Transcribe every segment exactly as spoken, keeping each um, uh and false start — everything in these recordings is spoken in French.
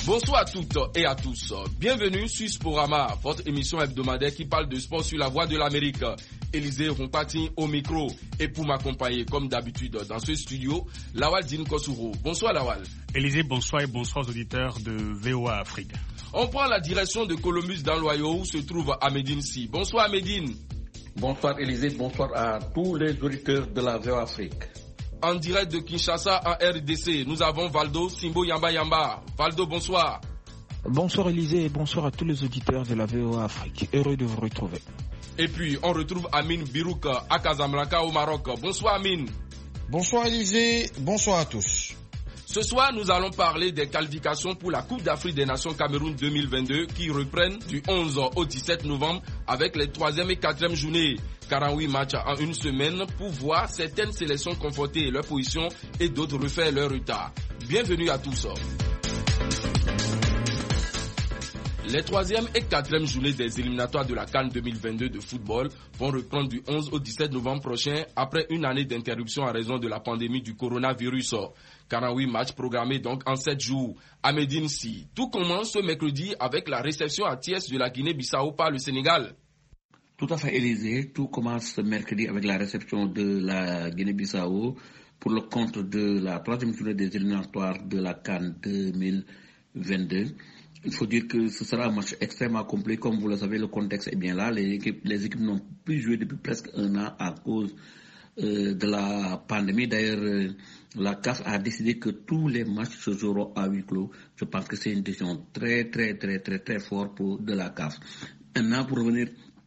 Bonsoir à toutes et à tous. Bienvenue sur Sporama, votre émission hebdomadaire qui parle de sport sur la voix de l'Amérique. Élisée Rompati au micro et pour m'accompagner comme d'habitude dans ce studio, Lawal Dine Kosouro. Bonsoir Lawal. Élisée, bonsoir et bonsoir aux auditeurs de V O A Afrique. On prend la direction de Columbus dans l'Ohio où se trouve Ahmedine Si. Bonsoir Ahmedine. Bonsoir Élisée, bonsoir à tous les auditeurs de la V O A Afrique. En direct de Kinshasa en R D C, nous avons Valdo Simbo Yamba Yamba. Valdo, bonsoir. Bonsoir Élisée et bonsoir à tous les auditeurs de la V O A Afrique. Heureux de vous retrouver. Et puis, on retrouve Amine Birouk à Casablanca au Maroc. Bonsoir Amine. Bonsoir Élisée, bonsoir à tous. Ce soir, nous allons parler des qualifications pour la Coupe d'Afrique des Nations Cameroun deux mille vingt-deux qui reprennent du onze au dix-sept novembre avec les troisième et quatrième journées. quarante-huit matchs en une semaine pour voir certaines sélections conforter leur position et d'autres refaire leur retard. Bienvenue à tous. Les troisième et quatrième journées des éliminatoires de la CAN deux mille vingt-deux de football vont reprendre du onze au dix-sept novembre prochain après une année d'interruption en raison de la pandémie du coronavirus. quarante-huit matchs programmés donc en sept jours. Ahmedine Si, tout commence ce mercredi avec la réception à Thiès de la Guinée-Bissau par le Sénégal. Tout à fait Élisée, tout commence ce mercredi avec la réception de la Guinée-Bissau pour le compte de la troisième journée des éliminatoires de la CAN deux mille vingt-deux. Il faut dire que ce sera un match extrêmement complet. Comme vous le savez, le contexte est bien là. Les équipes, les équipes n'ont plus joué depuis presque un an à cause euh, de la pandémie. D'ailleurs, euh, la C A F a décidé que tous les matchs se joueront à huis clos. Je pense que c'est une décision très, très, très, très, très forte pour de la C A F. Maintenant, pour revenir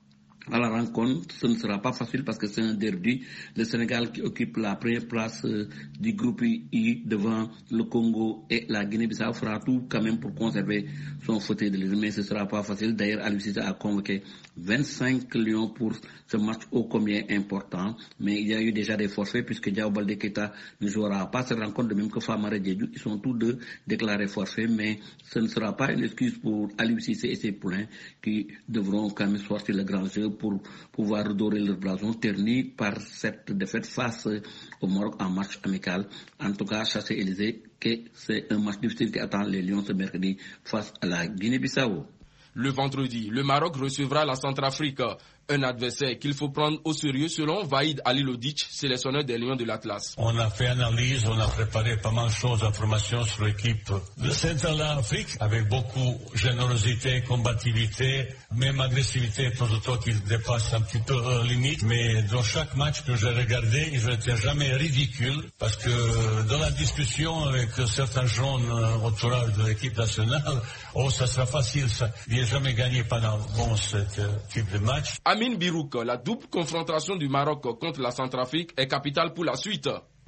à la rencontre, ce ne sera pas facile parce que c'est un derby. Le Sénégal qui occupe la première place euh, du groupe I devant le Congo et la Guinée-Bissau fera tout quand même pour conserver son fauteuil de l'Élysée, mais ce ne sera pas facile. D'ailleurs, Aliou Cissé a convoqué vingt-cinq lions pour ce match ô combien important, mais il y a eu déjà des forfaits puisque Diao Baldé Keita ne jouera pas cette rencontre, de même que Famara Diédhiou. Ils sont tous deux déclarés forfaits, mais ce ne sera pas une excuse pour Aliou Cissé et ses poulains qui devront quand même sortir le grand jeu pour pouvoir redorer leur blason terni par cette défaite face au Maroc en match amical. En tout cas, chassé Élysée, que c'est un match difficile qui attend les Lions ce mercredi face à la Guinée-Bissau. Le vendredi, le Maroc recevra la Centrafrique, un adversaire qu'il faut prendre au sérieux selon Vaïd Halilodic, sélectionneur des Lions de l'Atlas. On a fait analyse, on a préparé pas mal de choses, d'informations sur l'équipe de Centrafrique avec beaucoup de générosité, combativité, même agressivité de temps en temps qui dépasse un petit peu leur limite. Mais dans chaque match que j'ai regardé, je n'étais jamais ridicule parce que dans la discussion avec certains jeunes entourage de l'équipe nationale, oh ça sera facile, ça. Il n'a jamais gagné pendant bon ce type de match. Amine Birouk, la double confrontation du Maroc contre la Centrafrique est capitale pour la suite.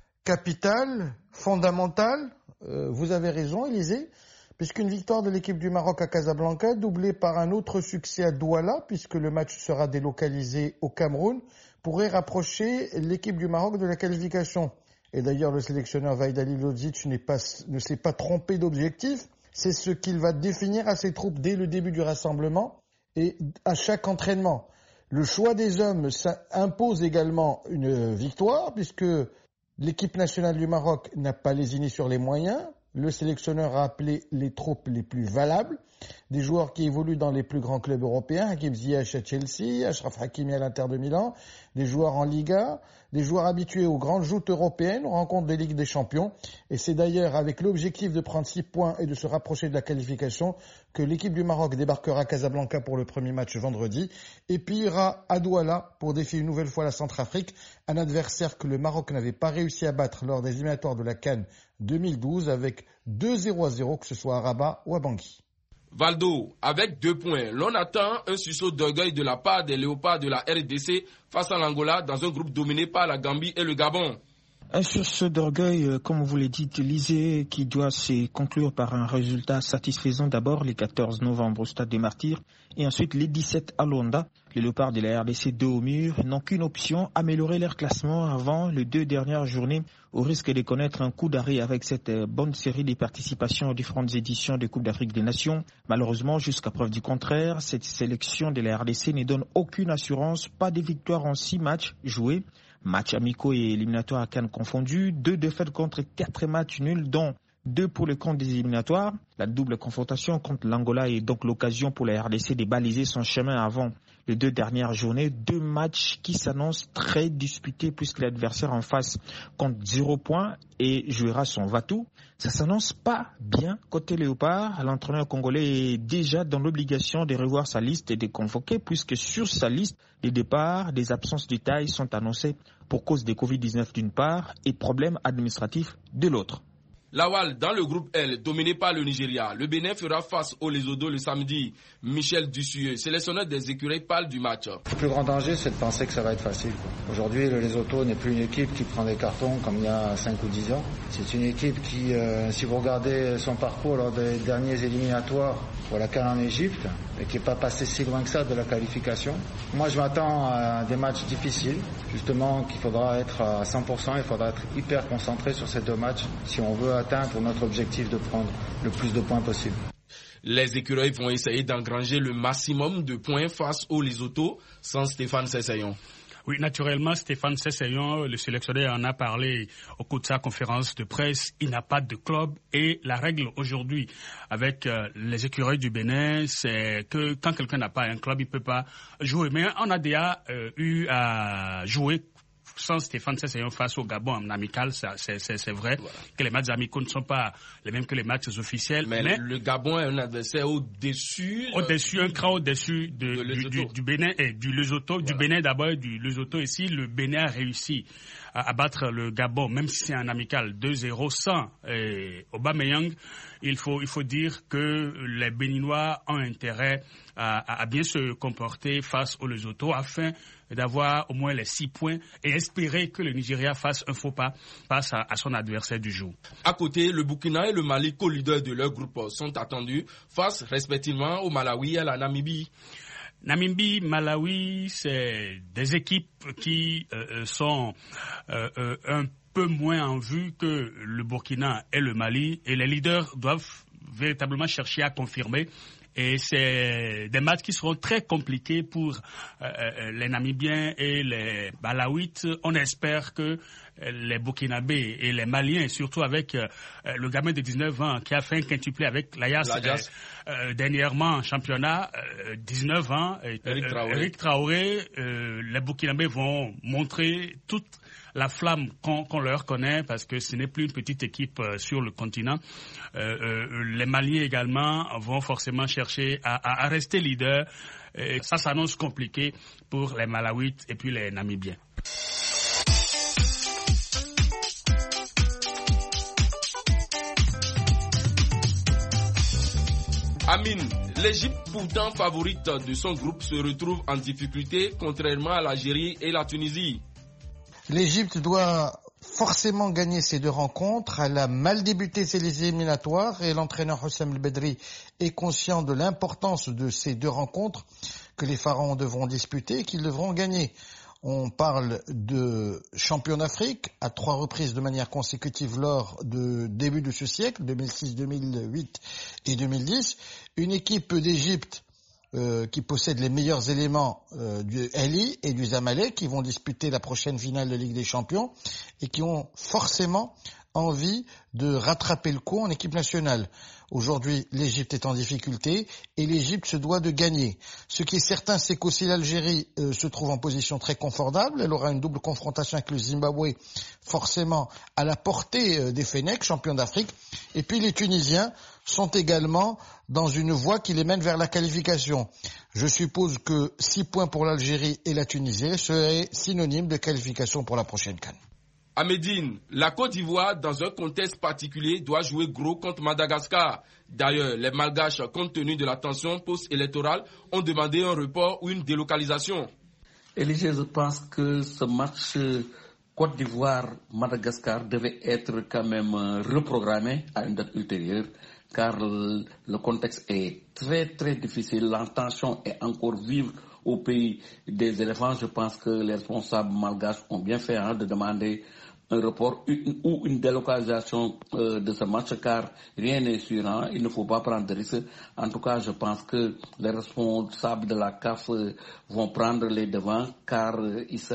Capitale, fondamentale, euh, vous avez raison Élisée, puisqu'une victoire de l'équipe du Maroc à Casablanca, doublée par un autre succès à Douala, puisque le match sera délocalisé au Cameroun, pourrait rapprocher l'équipe du Maroc de la qualification. Et d'ailleurs, le sélectionneur Vaïd Halilodic n'est pas, ne s'est pas trompé d'objectif. C'est ce qu'il va définir à ses troupes dès le début du rassemblement et à chaque entraînement. Le choix des hommes ça impose également une victoire puisque l'équipe nationale du Maroc n'a pas lésiné sur les moyens. Le sélectionneur a appelé les troupes les plus valables, des joueurs qui évoluent dans les plus grands clubs européens, Hakim Ziyech à Chelsea, Achraf Hakimi à l'Inter de Milan, des joueurs en Liga, des joueurs habitués aux grandes joutes européennes, aux rencontres des Ligues des Champions. Et c'est d'ailleurs avec l'objectif de prendre six points et de se rapprocher de la qualification que l'équipe du Maroc débarquera à Casablanca pour le premier match vendredi et puis ira à Douala pour défier une nouvelle fois la Centrafrique, un adversaire que le Maroc n'avait pas réussi à battre lors des éliminatoires de la CAN deux mille douze avec deux zéro à zéro, que ce soit à Rabat ou à Bangui. Valdo, avec deux points, l'on attend un sursaut d'orgueil de la part des Léopards de la R D C face à l'Angola dans un groupe dominé par la Gambie et le Gabon. Un sursaut d'orgueil, comme vous l'avez dit, Élisée, qui doit se conclure par un résultat satisfaisant d'abord les quatorze novembre au Stade des Martyrs et ensuite les dix-sept à Luanda. Les Léopards de la R D C dos au mur n'ont qu'une option, améliorer leur classement avant les deux dernières journées au risque de connaître un coup d'arrêt avec cette bonne série de participations aux différentes éditions de Coupe d'Afrique des Nations. Malheureusement, jusqu'à preuve du contraire, cette sélection de la R D C ne donne aucune assurance, pas de victoire en six matchs joués. Matchs amicaux et éliminatoires à CAN confondus, deux défaites contre quatre matchs nuls, dont deux pour le compte des éliminatoires. La double confrontation contre l'Angola est donc l'occasion pour la R D C de baliser son chemin avant les deux dernières journées. Deux matchs qui s'annoncent très disputés puisque l'adversaire en face compte zéro point et jouera son va-tout. Ça s'annonce pas bien côté Léopard. L'entraîneur congolais est déjà dans l'obligation de revoir sa liste et de convoquer puisque sur sa liste, les départs, des absences de taille sont annoncées pour cause des covid dix-neuf d'une part et problèmes administratifs de l'autre. Lawal, dans le groupe L, dominé par le Nigeria, le Bénin fera face au Lesotho le samedi. Michel Dussueux, sélectionneur des écureuils, parle du match. Le plus grand danger, c'est de penser que ça va être facile. Aujourd'hui, le Lesotho n'est plus une équipe qui prend des cartons comme il y a cinq ou dix ans. C'est une équipe qui, euh, si vous regardez son parcours lors des derniers éliminatoires pour la CAN en Égypte, et qui n'est pas passé si loin que ça de la qualification. Moi, je m'attends à des matchs difficiles, justement, qu'il faudra être à cent pour cent, il faudra être hyper concentré sur ces deux matchs si on veut atteindre notre objectif de prendre le plus de points possible. Les écureuils vont essayer d'engranger le maximum de points face au Lesotho sans Stéphane Sessayon. Oui, naturellement, Stéphane Sessayon, le sélectionneur, en a parlé au cours de sa conférence de presse. Il n'a pas de club et la règle aujourd'hui avec euh, les écureuils du Bénin, c'est que quand quelqu'un n'a pas un club, il ne peut pas jouer. Mais on a déjà euh, eu à jouer sans Stéphane Sessayon face au Gabon en amical, c'est, c'est, c'est vrai voilà. Que les matchs amicaux ne sont pas les mêmes que les matchs officiels. Mais, mais le Gabon est un adversaire au-dessus. Au-dessus, un cran au-dessus de, de du, du, du Bénin et du Lesotho. Voilà. Du Bénin d'abord et du Lesotho. Ici, le Bénin a réussi à, à battre le Gabon, même si c'est un amical deux zéro sans et Aubameyang. Il faut, il faut dire que les Béninois ont intérêt à, à bien se comporter face au Lesotho afin d'avoir au moins les six points et espérer que le Nigeria fasse un faux pas face à, à son adversaire du jour. À côté, le Burkina et le Mali, co-leaders de leur groupe, sont attendus face respectivement au Malawi et à la Namibie. Namibie, Malawi, c'est des équipes qui euh, sont euh, euh, un peu moins en vue que le Burkina et le Mali et les leaders doivent véritablement chercher à confirmer. Et c'est des matchs qui seront très compliqués pour euh, les Namibiens et les Malawites. On espère que les Burkinabés et les Maliens, et surtout avec euh, le gamin de dix-neuf ans qui a fait un quintuplé avec l'Ayas euh, euh, dernièrement en championnat, euh, dix-neuf ans, euh, Eric Traoré, Eric Traoré euh, les Burkinabés vont montrer toute la flamme qu'on, qu'on leur connaît parce que ce n'est plus une petite équipe euh, sur le continent. Euh, euh, les Maliens également vont forcément chercher à, à, à rester leaders. Et ça s'annonce compliqué pour les Malawites et puis les Namibiens. Amine, l'Égypte, pourtant favorite de son groupe, se retrouve en difficulté contrairement à l'Algérie et la Tunisie. L'Égypte doit forcément gagner ces deux rencontres. Elle a mal débuté ses éliminatoires et l'entraîneur Houssam El Bedri est conscient de l'importance de ces deux rencontres que les Pharaons devront disputer et qu'ils devront gagner. On parle de champion d'Afrique à trois reprises de manière consécutive lors du début de ce siècle, deux mille six, deux mille huit et deux mille dix. Une équipe d'Égypte euh, qui possède les meilleurs éléments euh, du Ahly et du Zamalek qui vont disputer la prochaine finale de Ligue des Champions et qui ont forcément envie de rattraper le coup en équipe nationale. Aujourd'hui, l'Égypte est en difficulté et l'Égypte se doit de gagner. Ce qui est certain, c'est qu'aussi l'Algérie euh, se trouve en position très confortable. Elle aura une double confrontation avec le Zimbabwe, forcément à la portée euh, des Fennecs, champions d'Afrique. Et puis les Tunisiens sont également dans une voie qui les mène vers la qualification. Je suppose que six points pour l'Algérie et la Tunisie seraient synonymes de qualification pour la prochaine CAN. À Médine, la Côte d'Ivoire, dans un contexte particulier, doit jouer gros contre Madagascar. D'ailleurs, les Malgaches, compte tenu de la tension post-électorale, ont demandé un report ou une délocalisation. Élisée, je pense que ce match Côte d'Ivoire-Madagascar devait être quand même reprogrammé à une date ultérieure, car le contexte est très très difficile, la tension est encore vive au pays des éléphants. Je pense que les responsables malgaches ont bien fait hein, de demander un report ou une délocalisation euh, de ce match, car rien n'est sûr, hein, il ne faut pas prendre de risques. En tout cas, je pense que les responsables de la C A F euh, vont prendre les devants, car euh, il sera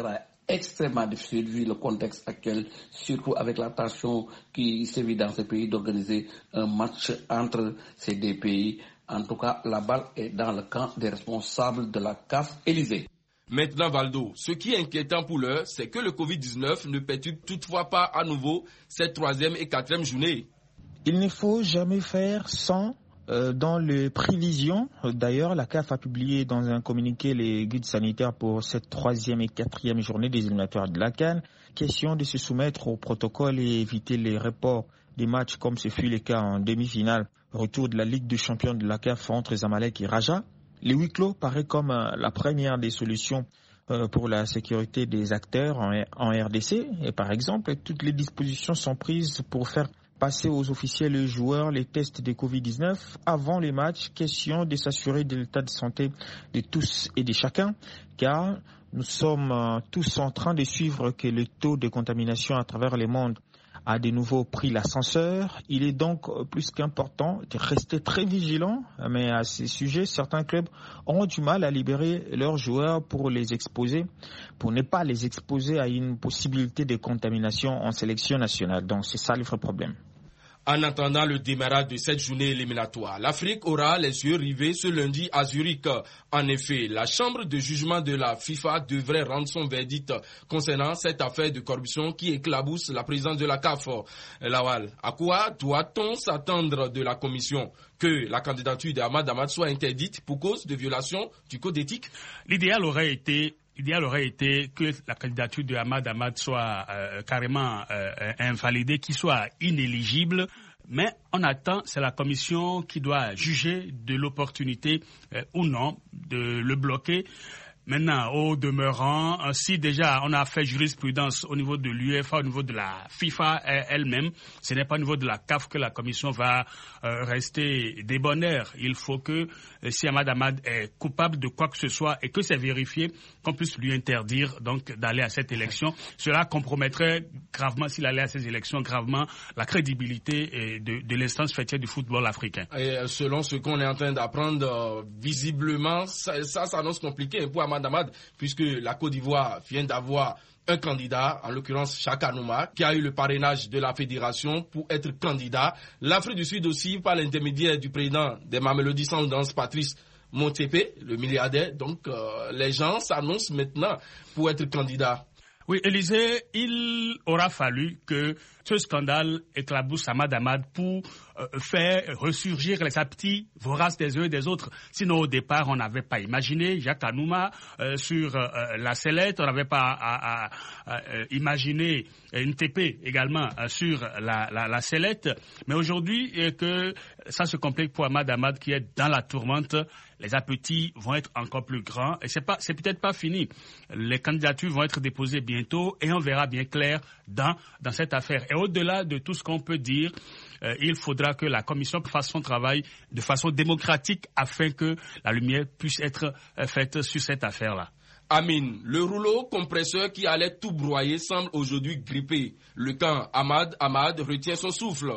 extrêmement difficile vu le contexte actuel, surtout avec la tension qui sévit dans ce pays d'organiser un match entre ces deux pays. En tout cas, la balle est dans le camp des responsables de la C A F, Élysée. Maintenant, Valdo, ce qui est inquiétant pour l'heure, c'est que le covid dix-neuf ne perturbe toutefois pas à nouveau cette troisième et quatrième journée. Il ne faut jamais faire sans. Euh, dans les prévisions, d'ailleurs, la C A F a publié dans un communiqué les guides sanitaires pour cette troisième et quatrième journée des éliminatoires de la CAN. Question de se soumettre au protocole et éviter les reports des matchs comme ce fut le cas en demi-finale. Retour de la Ligue des champions de la C A F entre Zamalek et Raja. Les huis clos paraît comme euh, la première des solutions euh, pour la sécurité des acteurs en, en R D C. Et par exemple, toutes les dispositions sont prises pour faire passer aux officiels et aux joueurs les tests de covid dix-neuf avant les matchs. Question de s'assurer de l'état de santé de tous et de chacun, car nous sommes euh, tous en train de suivre que le taux de contamination à travers le monde a de nouveau pris l'ascenseur. Il est donc plus qu'important de rester très vigilant, mais à ces sujets, certains clubs auront du mal à libérer leurs joueurs pour les exposer, pour ne pas les exposer à une possibilité de contamination en sélection nationale. Donc c'est ça le vrai problème. En attendant le démarrage de cette journée éliminatoire, l'Afrique aura les yeux rivés ce lundi à Zurich. En effet, la chambre de jugement de la FIFA devrait rendre son verdict concernant cette affaire de corruption qui éclabousse la présidence de la C A F. Lawal, à quoi doit-on s'attendre de la commission? Que la candidature d'Ahmad Ahmad soit interdite pour cause de violation du code d'éthique? L'idéal aurait été L'idéal aurait été que la candidature de Ahmad Ahmad soit euh, carrément euh, invalidée, qu'il soit inéligible. Mais on attend, c'est la commission qui doit juger de l'opportunité euh, ou non de le bloquer. Maintenant, au demeurant, si déjà on a fait jurisprudence au niveau de l'UEFA, au niveau de la FIFA elle-même, ce n'est pas au niveau de la C A F que la commission va euh, rester débonnaire. Il faut que, euh, si Ahmad Ahmad est coupable de quoi que ce soit et que c'est vérifié, qu'on puisse lui interdire donc d'aller à cette élection. Cela compromettrait gravement, s'il allait à ces élections, gravement la crédibilité de, de l'instance fêtière du football africain. Et selon ce qu'on est en train d'apprendre, euh, visiblement, ça, ça s'annonce compliqué pour Ahmad Ahmad, puisque la Côte d'Ivoire vient d'avoir un candidat, en l'occurrence Chaka Nouma, qui a eu le parrainage de la fédération pour être candidat. L'Afrique du Sud aussi, par l'intermédiaire du président des Mamelodi Sundowns, Patrice Motsepe, le milliardaire. Donc euh, les gens s'annoncent maintenant pour être candidats. Oui, Élysée, il aura fallu que ce scandale éclabousse Ahmad Ahmad pour euh, faire ressurgir les appétits voraces des uns et des autres. Sinon, au départ, on n'avait pas imaginé Jacques Anouma euh, sur euh, la sellette, on n'avait pas à, à, à, à imaginer une T P également euh, sur la, la, la sellette. Mais aujourd'hui, euh, que ça se complique pour Ahmad Ahmad qui est dans la tourmente, les appétits vont être encore plus grands et c'est pas, c'est peut-être pas fini. Les candidatures vont être déposées bientôt et on verra bien clair dans, dans cette affaire. Et au-delà de tout ce qu'on peut dire, euh, il faudra que la commission fasse son travail de façon démocratique afin que la lumière puisse être euh, faite sur cette affaire-là. Amine, le rouleau compresseur qui allait tout broyer semble aujourd'hui grippé. Le camp Ahmad Ahmad retient son souffle.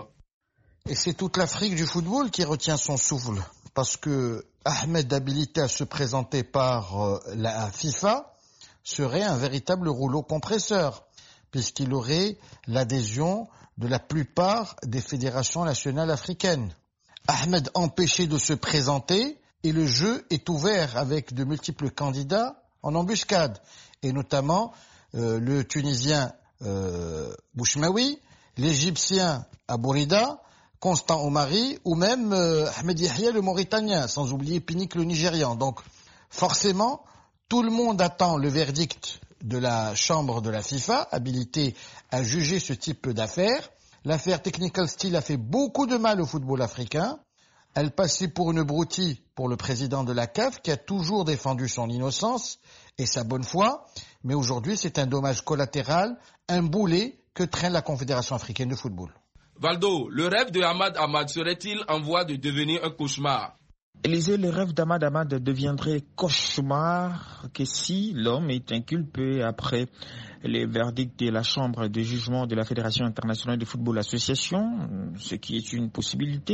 Et c'est toute l'Afrique du football qui retient son souffle. Parce que Ahmed habilité à se présenter par euh, la FIFA serait un véritable rouleau compresseur, puisqu'il aurait l'adhésion de la plupart des fédérations nationales africaines. Ahmed empêché de se présenter et le jeu est ouvert avec de multiples candidats en embuscade, et notamment euh, le Tunisien euh, Bouchmaoui, l'Égyptien Abourida, Constant Omari ou même euh, Ahmed Yahya le Mauritanien, sans oublier Pinnick le Nigérian. Donc forcément, tout le monde attend le verdict de la chambre de la FIFA, habilitée à juger ce type d'affaires. L'affaire Technical Steel a fait beaucoup de mal au football africain. Elle passait pour une broutille pour le président de la C A F qui a toujours défendu son innocence et sa bonne foi. Mais aujourd'hui, c'est un dommage collatéral, un boulet que traîne la Confédération africaine de football. Valdo, le rêve de Ahmad Ahmad serait-il en voie de devenir un cauchemar? Élisée, le rêve d'Ahmad Ahmad deviendrait cauchemar que si l'homme est inculpé après les verdicts de la Chambre de jugement de la Fédération internationale de football association, ce qui est une possibilité.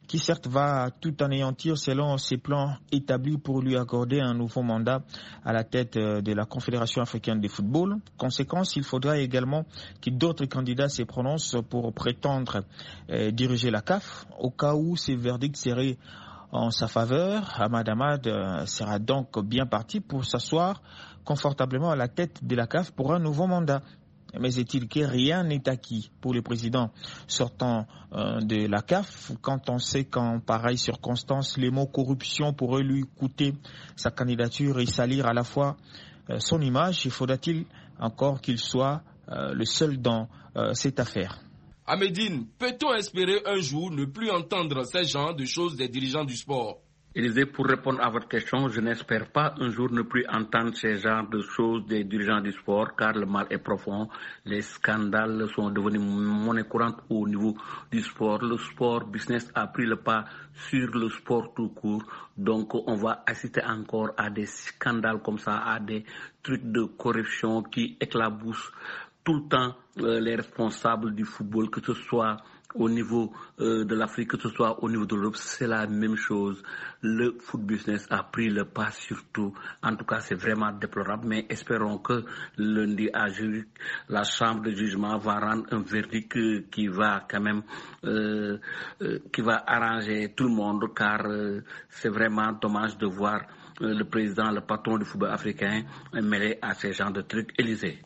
qui certes va tout anéantir selon ses plans établis pour lui accorder un nouveau mandat à la tête de la Confédération africaine de football. Conséquence, il faudra également que d'autres candidats se prononcent pour prétendre euh, diriger la C A F. Au cas où ces verdicts seraient en sa faveur, Ahmad Ahmad euh, sera donc bien parti pour s'asseoir confortablement à la tête de la C A F pour un nouveau mandat. Mais est-il que rien n'est acquis pour le président sortant euh, de la C A F quand on sait qu'en pareille circonstance, les mots corruption pourraient lui coûter sa candidature et salir à la fois euh, son image? Faudra-t-il encore qu'il soit euh, le seul dans euh, cette affaire? À Médine, peut-on espérer un jour ne plus entendre ces genres de choses des dirigeants du sport? Élisée, pour répondre à votre question, je n'espère pas un jour ne plus entendre ces genres de choses des dirigeants du sport, car le mal est profond. Les scandales sont devenus monnaie courante au niveau du sport. Le sport business a pris le pas sur le sport tout court. Donc on va assister encore à des scandales comme ça, à des trucs de corruption qui éclaboussent tout le temps euh, les responsables du football, que ce soit au niveau euh, de l'Afrique, que ce soit au niveau de l'Europe, c'est la même chose. Le foot business a pris le pas surtout. En tout cas, c'est vraiment déplorable, mais espérons que lundi à Zurich, la chambre de jugement va rendre un verdict qui va quand même, euh, euh, qui va arranger tout le monde, car euh, c'est vraiment dommage de voir euh, le président, le patron du football africain mêlé à ces genres de trucs. Élisée.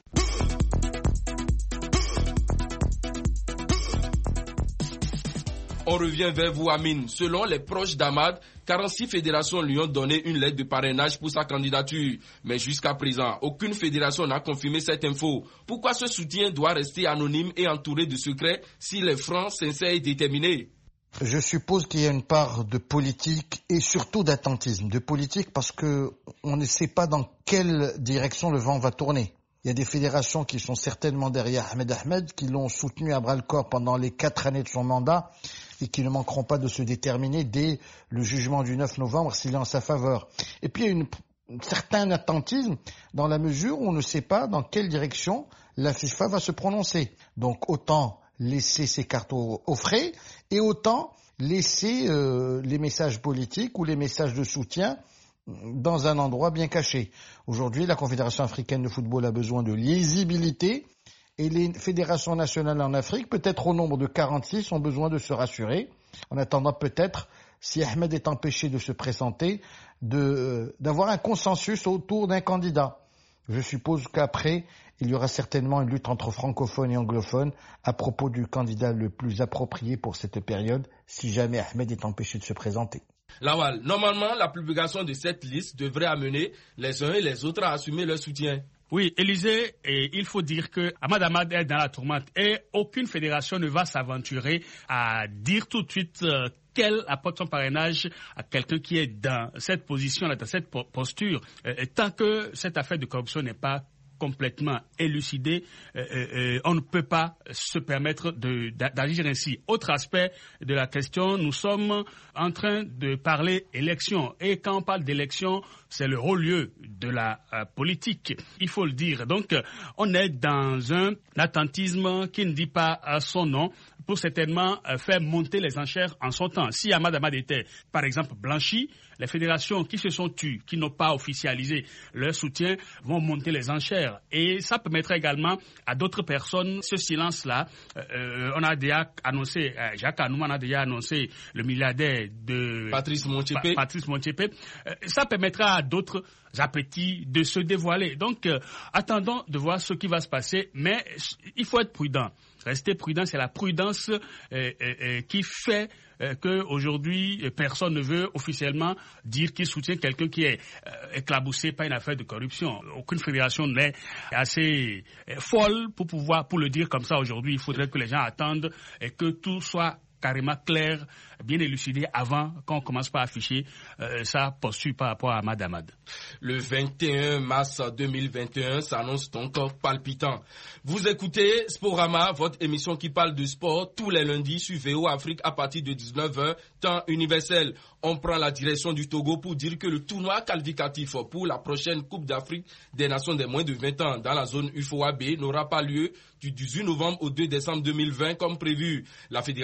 On revient vers vous, Amine. Selon les proches d'Ahmad, quarante-six fédérations lui ont donné une lettre de parrainage pour sa candidature. Mais jusqu'à présent, aucune fédération n'a confirmé cette info. Pourquoi ce soutien doit rester anonyme et entouré de secrets s'il est franc, sincère et déterminé? Je suppose qu'il y a une part de politique et surtout d'attentisme. De politique parce que on ne sait pas dans quelle direction le vent va tourner. Il y a des fédérations qui sont certainement derrière Ahmed Ahmed, qui l'ont soutenu à bras-le-corps pendant les quatre années de son mandat et qui ne manqueront pas de se déterminer dès le jugement du neuf novembre s'il est en sa faveur. Et puis il y a une, un certain attentisme dans la mesure où on ne sait pas dans quelle direction la FIFA va se prononcer. Donc autant laisser ses cartes au, au frais et autant laisser euh, les messages politiques ou les messages de soutien dans un endroit bien caché. Aujourd'hui, la Confédération africaine de football a besoin de lisibilité et les fédérations nationales en Afrique, peut-être au nombre de quarante-six, ont besoin de se rassurer. En attendant peut-être, si Ahmed est empêché de se présenter, de, euh, d'avoir un consensus autour d'un candidat. Je suppose qu'après, il y aura certainement une lutte entre francophones et anglophones à propos du candidat le plus approprié pour cette période, si jamais Ahmed est empêché de se présenter. Lawal, normalement, la publication de cette liste devrait amener les uns et les autres à assumer leur soutien. Oui, Élisée, et il faut dire que Ahmad Ahmad est dans la tourmente et aucune fédération ne va s'aventurer à dire tout de suite euh, qu'elle apporte son parrainage à quelqu'un qui est dans cette position-là, dans cette posture, euh, tant que cette affaire de corruption n'est pas complètement élucidé, euh, euh, on ne peut pas se permettre de, d'agir ainsi. Autre aspect de la question, nous sommes en train de parler élection. Et quand on parle d'élection, c'est le haut lieu de la euh, politique, il faut le dire. Donc, euh, on est dans un attentisme qui ne dit pas euh, son nom pour certainement euh, faire monter les enchères en son temps. Si Ahmad Ahmad était, par exemple, blanchi, les fédérations qui se sont tues, qui n'ont pas officialisé leur soutien, vont monter les enchères. Et ça permettrait également à d'autres personnes ce silence-là. Euh, on a déjà annoncé, euh, Jacques Anouma a déjà annoncé le milliardaire de Patrice Motsepe. Pa- Patrice Motsepe. Euh, ça permettra à d'autres appétits de se dévoiler. Donc, euh, attendons de voir ce qui va se passer. Mais il faut être prudent. Rester prudent, c'est la prudence euh, euh, euh, qui fait euh, qu'aujourd'hui, personne ne veut officiellement dire qu'il soutient quelqu'un qui est euh, éclaboussé par une affaire de corruption. Aucune fédération n'est assez euh, folle pour pouvoir pour le dire comme ça aujourd'hui. Il faudrait que les gens attendent et que tout soit carrément clair, bien élucidé avant qu'on commence par afficher euh, sa posture par rapport à Ahmad Ahmad. Le vingt et un mars deux mille vingt et un s'annonce donc palpitant. Vous écoutez Sporama, votre émission qui parle de sport tous les lundis sur V O Afrique à partir de dix-neuf heures, temps universel. On prend la direction du Togo pour dire que le tournoi qualificatif pour la prochaine Coupe d'Afrique des Nations des moins de vingt ans dans la zone U F O A B n'aura pas lieu du dix-huit novembre au deux décembre deux mille vingt comme prévu. La Fédération Togo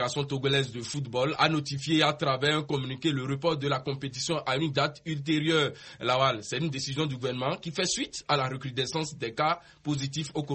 togolaise de football a notifié à travers un communiqué le report de la compétition à une date ultérieure. Lawal, c'est une décision du gouvernement qui fait suite à la recrudescence des cas positifs au coronavirus.